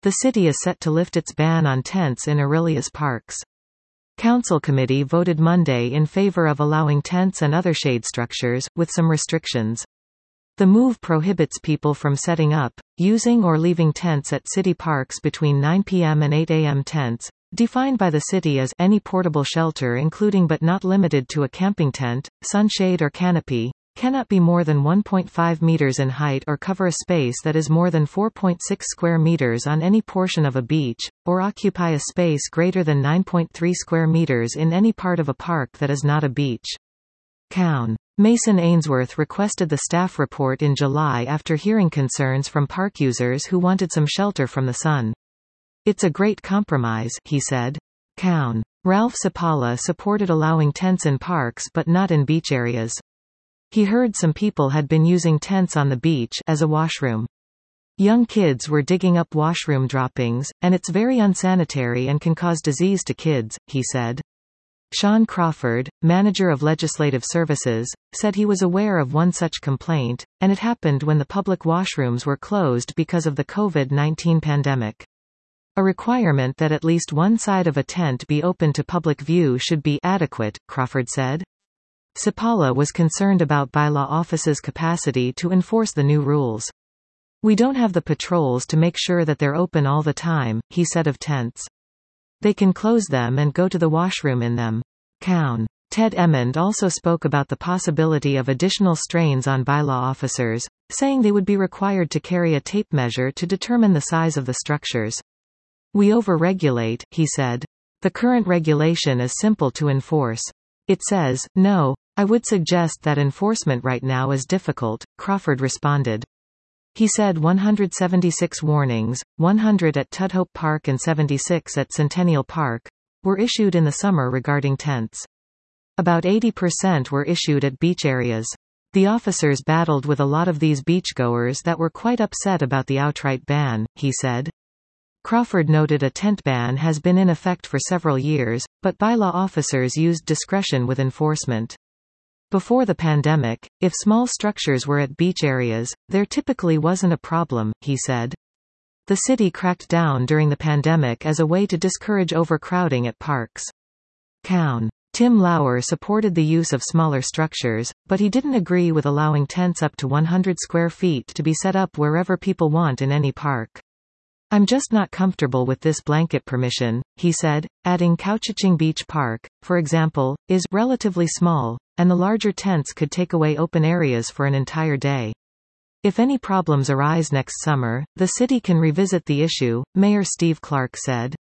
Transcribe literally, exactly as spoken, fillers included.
The city is set to lift its ban on tents in Aurelius Parks. Council committee voted Monday in favor of allowing tents and other shade structures, with some restrictions. The move prohibits people from setting up, using or leaving tents at city parks between nine p m and eight a m Tents, defined by the city as any portable shelter including but not limited to a camping tent, sunshade or canopy, cannot be more than one point five meters in height or cover a space that is more than four point six square meters on any portion of a beach, or occupy a space greater than nine point three square meters in any part of a park that is not a beach. Cown. Mason Ainsworth requested the staff report in July after hearing concerns from park users who wanted some shelter from the sun. It's a great compromise, he said. Cown. Ralph Sipala supported allowing tents in parks but not in beach areas. He heard some people had been using tents on the beach as a washroom. Young kids were digging up washroom droppings, and it's very unsanitary and can cause disease to kids, he said. Sean Crawford, manager of legislative services, said he was aware of one such complaint, and it happened when the public washrooms were closed because of the COVID nineteen pandemic. A requirement that at least one side of a tent be open to public view should be adequate, Crawford said. Sipala was concerned about bylaw office's capacity to enforce the new rules. We don't have the patrols to make sure that they're open all the time, he said of tents. They can close them and go to the washroom in them. Cown. Ted Emmond also spoke about the possibility of additional strains on bylaw officers, saying they would be required to carry a tape measure to determine the size of the structures. We over-regulate, he said. The current regulation is simple to enforce. It says, no. I would suggest that enforcement right now is difficult, Crawford responded. He said one hundred seventy-six warnings, one hundred at Tudhope Park and seventy-six at Centennial Park, were issued in the summer regarding tents. About eighty percent were issued at beach areas. The officers battled with a lot of these beachgoers that were quite upset about the outright ban, he said. Crawford noted a tent ban has been in effect for several years, but bylaw officers used discretion with enforcement. Before the pandemic, if small structures were at beach areas, there typically wasn't a problem, he said. The city cracked down during the pandemic as a way to discourage overcrowding at parks. Cown. Tim Lauer supported the use of smaller structures, but he didn't agree with allowing tents up to one hundred square feet to be set up wherever people want in any park. I'm just not comfortable with this blanket permission, he said, adding Couchaching Beach Park, for example, is relatively small, and the larger tents could take away open areas for an entire day. If any problems arise next summer, the city can revisit the issue, Mayor Steve Clark said.